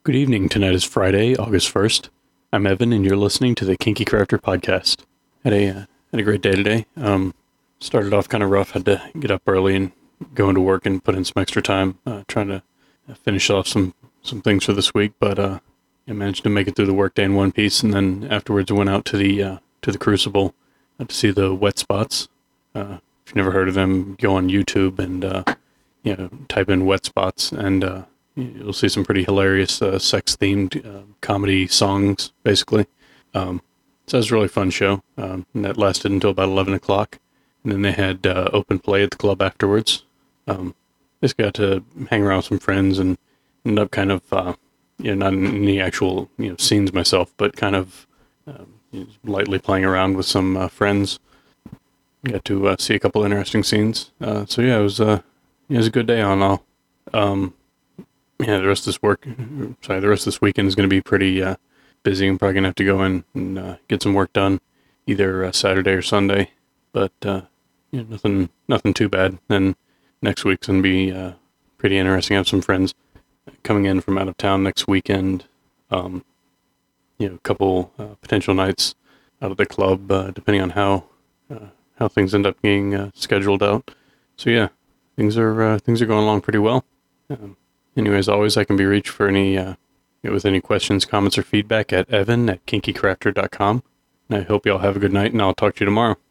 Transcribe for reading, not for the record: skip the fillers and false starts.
Good evening. Tonight is Friday, August 1st. I'm Evan, and you're listening to the Kinky Crafter podcast. Had a great day today. Started off kind of rough. Had to get up early and go into work and put in some extra time trying to finish off some things for this week. But I managed to make it through the workday in one piece, and then afterwards I went out to the Crucible to see the Wet Spots. If you've never heard of them, go on YouTube and type in Wet Spots and you'll see some pretty hilarious sex-themed comedy songs, basically. So it was a really fun show, and that lasted until about 11 o'clock. And then they had open play at the club afterwards. Basically got to hang around with some friends and ended up kind of, not in any actual scenes myself, but kind of lightly playing around with some friends. Got to see a couple interesting scenes. It was a good day on all. The rest of this weekend is going to be pretty busy. I'm probably going to have to go in and get some work done, either Saturday or Sunday. But nothing too bad. Then next week's going to be pretty interesting. I have some friends coming in from out of town next weekend. A couple potential nights out at the club, depending on how things end up being scheduled out. So yeah, things are going along pretty well. Anyway, as always, I can be reached for any with any questions, comments, or feedback at evan@kinkycrafter.com. And I hope you all have a good night, and I'll talk to you tomorrow.